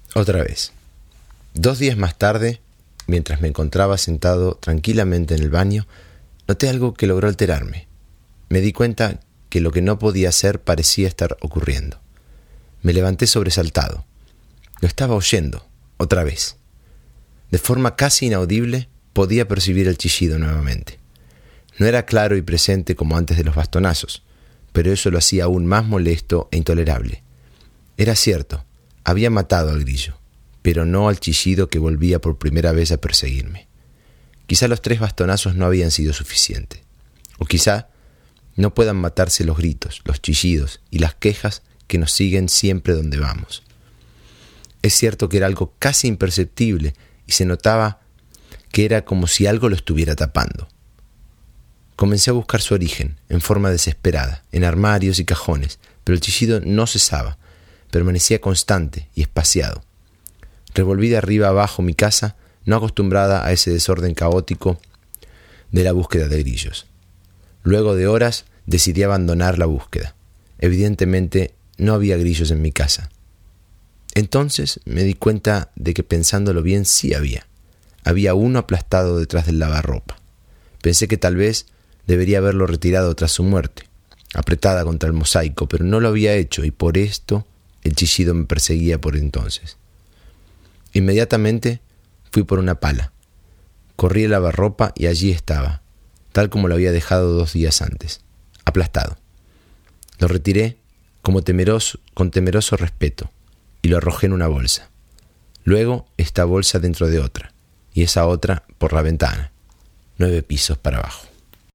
Otra vez. 2 días más tarde, mientras me encontraba sentado tranquilamente en el baño, noté algo que logró alterarme. Me di cuenta que lo que no podía hacer parecía estar ocurriendo. Me levanté sobresaltado. Lo estaba oyendo, otra vez. De forma casi inaudible, podía percibir el chillido nuevamente. No era claro y presente como antes de los bastonazos, pero eso lo hacía aún más molesto e intolerable. Era cierto, había matado al grillo, pero no al chillido que volvía por primera vez a perseguirme. Quizá los 3 bastonazos no habían sido suficientes. O quizá no puedan matarse los gritos, los chillidos y las quejas que nos siguen siempre donde vamos. Es cierto que era algo casi imperceptible y se notaba que era como si algo lo estuviera tapando. Comencé a buscar su origen, en forma desesperada, en armarios y cajones, pero el chillido no cesaba, permanecía constante y espaciado. Revolví de arriba abajo mi casa, no acostumbrada a ese desorden caótico de la búsqueda de grillos. Luego de horas decidí abandonar la búsqueda. Evidentemente no había grillos en mi casa. Entonces me di cuenta de que pensándolo bien sí había. Había uno aplastado detrás del lavarropa. Pensé que tal vez debería haberlo retirado tras su muerte, apretada contra el mosaico, pero no lo había hecho y por esto el chillido me perseguía por entonces. Inmediatamente fui por una pala. Corrí el lavarropa y allí estaba, tal como lo había dejado 2 días antes, aplastado. Lo retiré con temeroso respeto y lo arrojé en una bolsa. Luego esta bolsa dentro de otra y esa otra por la ventana, 9 pisos para abajo.